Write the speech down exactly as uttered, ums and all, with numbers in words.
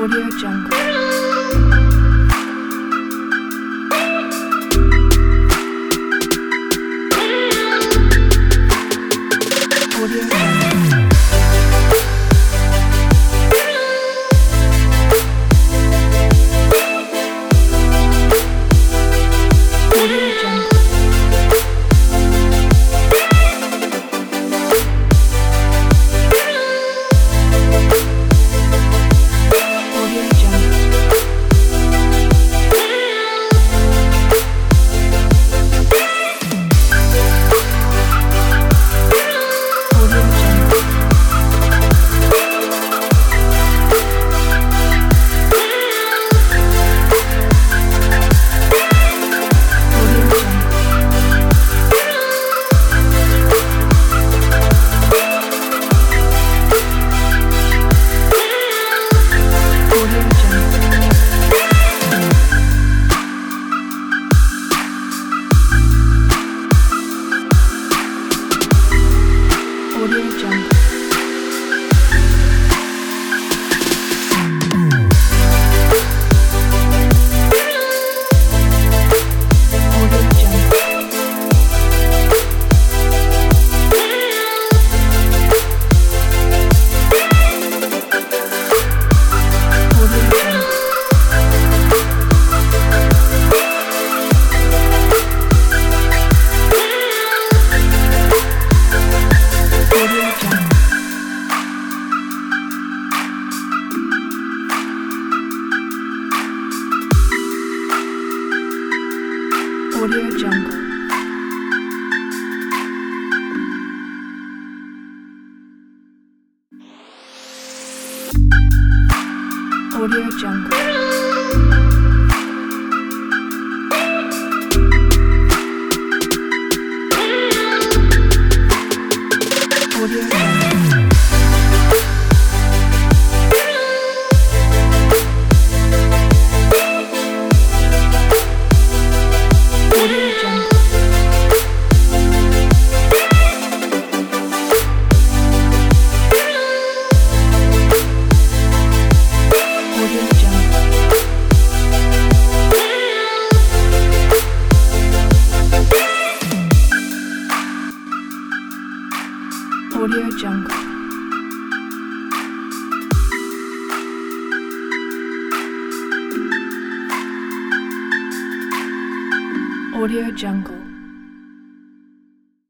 Audio Jungle. Audio Jungle. Audio Jungle. Audio Jungle. Audio Jungle. Audio Jungle. Audio Jungle. Audio Jungle. Audio Jungle. Audio Jungle. Audio Jungle. Audio Jungle. Audio Jungle. Audio Jungle. Audio Jungle. Audio Jungle. Audio Jungle. Audio Jungle.